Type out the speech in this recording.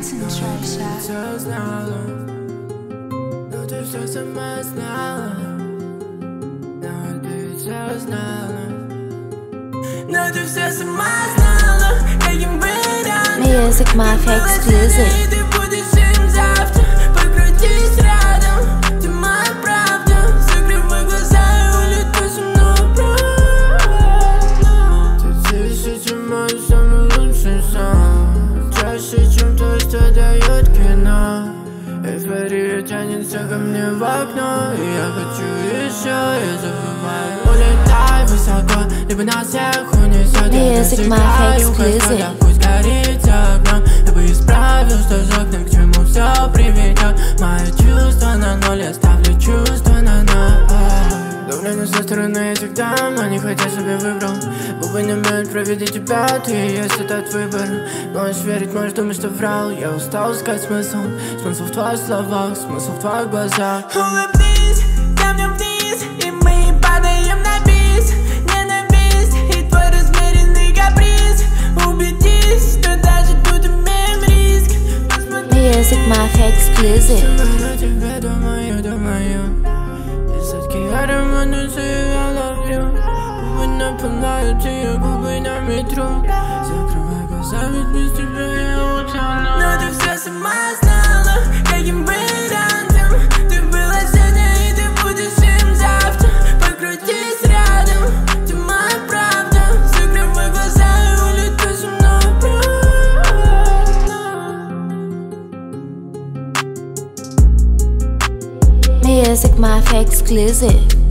Все знала, но ты все сама знала. Но ты все знала, но ты все сама знала. Каким вариантом Music Mafia Exclusive. ты будешь им завтра. Покрутись рядом, ты моя правда. Закрывай глаза и улетай со мной обратно. Ты тысяча мой самый лучший сон. Чаще, чем то, что дает кино. Эйфория тянется ко мне в окно, и я хочу еще, я забываю. Улетай высоко, либо на всех унесет. Music Mafia Exclusive. Пусть горит за окном, я бы исправил, что за окном, к чему все приведет. Мои чувства на ноль, я ставлю чувства на ноль. Давление со стороны я всегда, но не хотя себе выбрал. Губы не умеют провести тебя, ты и есть этот выбор. Можешь верить, можешь думать, что врал. Я устал искать смысл в твоих словах, смысл в твоих глазах. Улыбнись, камнем вниз, и мы падаем на бис. Ненависть и твой размеренный каприз. Убедись, что даже тут имеем риск. Music Mafia Exclusive. На тебя думаю. Десятки ароматов, I love you. Губы напоминают тебе, губы на метро. Закрывай глаза, ведь без тебя я утону. Но ты все сама знала, каким вариантом ты была сегодня, и ты будешь им завтра. Покрутись рядом, ты моя правда. Закрывай глаза и улетай со мной обратно. Music Mafia Exclusive.